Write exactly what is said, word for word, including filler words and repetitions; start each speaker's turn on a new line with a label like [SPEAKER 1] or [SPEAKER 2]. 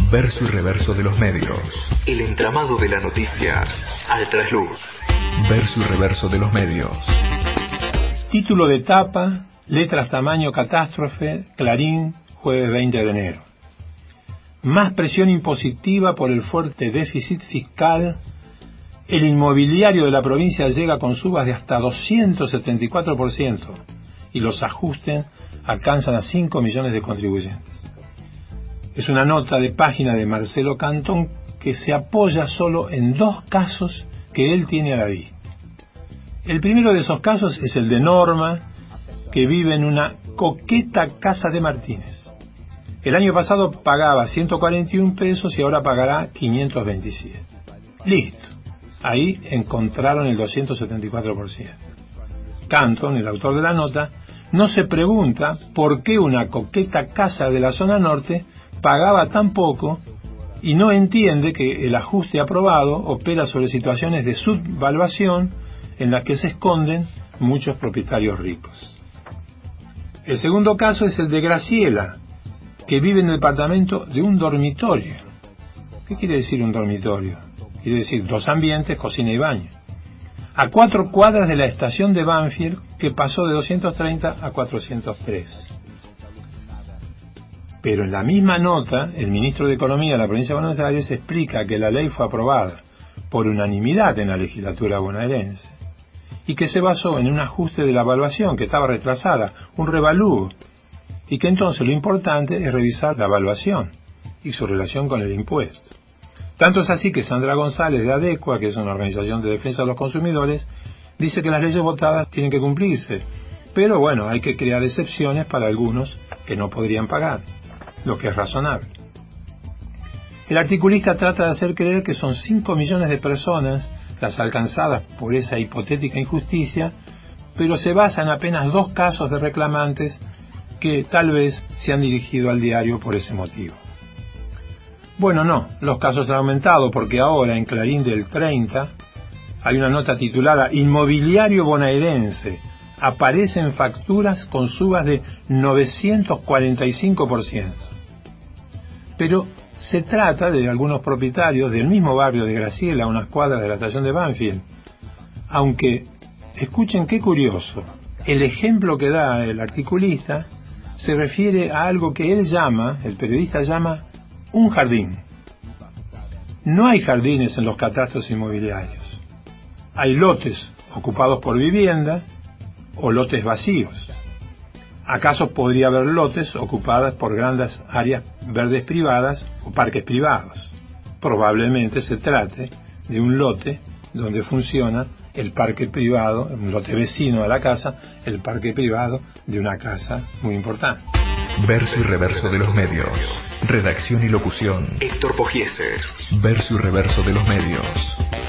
[SPEAKER 1] Verso y reverso de los medios. El entramado de la noticia al trasluz. Verso y reverso de los medios.
[SPEAKER 2] Título de tapa, letras tamaño catástrofe, Clarín, jueves veinte de enero. Más presión impositiva por el fuerte déficit fiscal. El inmobiliario de la provincia llega con subas de hasta doscientos setenta y cuatro por ciento y los ajustes alcanzan a cinco millones de contribuyentes. Es una nota de página de Marcelo Cantón que se apoya solo en dos casos que él tiene a la vista. El primero de esos casos es el de Norma, que vive en una coqueta casa de Martínez. El año pasado pagaba ciento cuarenta y un pesos y ahora pagará quinientos veintisiete. Listo. Ahí encontraron el doscientos setenta y cuatro por ciento. Cantón, el autor de la nota, no se pregunta por qué una coqueta casa de la zona norte pagaba tan poco y no entiende que el ajuste aprobado opera sobre situaciones de subvaluación en las que se esconden muchos propietarios ricos. El segundo caso es el de Graciela, que vive en el departamento de un dormitorio. ¿Qué quiere decir un dormitorio? Quiere decir dos ambientes, cocina y baño. A cuatro cuadras de la estación de Banfield, que pasó de doscientos treinta a cuatrocientos tres. Pero en la misma nota, el ministro de Economía de la provincia de Buenos Aires explica que la ley fue aprobada por unanimidad en la legislatura bonaerense y que se basó en un ajuste de la evaluación que estaba retrasada, un revalúo, y que entonces lo importante es revisar la evaluación y su relación con el impuesto. Tanto es así que Sandra González de ADECUA, que es una organización de defensa de los consumidores, dice que las leyes votadas tienen que cumplirse, pero bueno, hay que crear excepciones para algunos que no podrían pagar, lo que es razonable. El articulista trata de hacer creer que son cinco millones de personas las alcanzadas por esa hipotética injusticia, pero se basa en apenas dos casos de reclamantes que tal vez se han dirigido al diario por ese motivo. Bueno, no, los casos han aumentado porque ahora en Clarín del treinta hay una nota titulada Inmobiliario bonaerense, aparecen facturas con subas de novecientos cuarenta y cinco por ciento. Pero se trata de algunos propietarios del mismo barrio de Graciela, a unas cuadras de la estación de Banfield. Aunque, escuchen qué curioso, el ejemplo que da el articulista se refiere a algo que él llama, el periodista llama, un jardín. No hay jardines en los catastros inmobiliarios. Hay lotes ocupados por vivienda o lotes vacíos. ¿Acaso podría haber lotes ocupadas por grandes áreas verdes privadas o parques privados? Probablemente se trate de un lote donde funciona el parque privado, un lote vecino a la casa, el parque privado de una casa muy importante.
[SPEAKER 1] Verso y reverso de los medios. Redacción y locución: Héctor Pogiese. Verso y reverso de los medios.